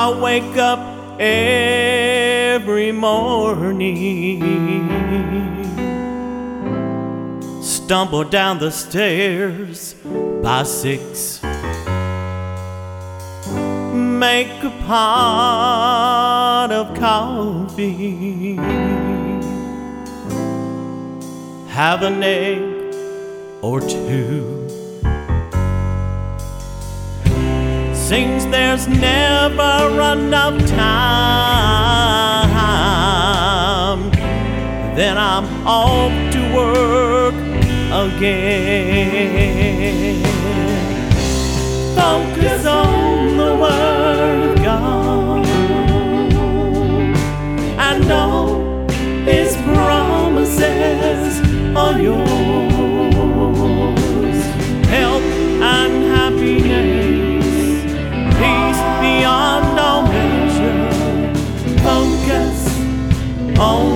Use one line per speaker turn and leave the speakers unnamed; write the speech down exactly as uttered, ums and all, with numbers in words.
I wake up every morning, stumble down the stairs by six, make a pot of coffee, have an egg or two. Seems there's never enough time, then I'm off to work again. Focus on the Word of God and all His promises are yours. Health and happiness, peace beyond all measure. Focus on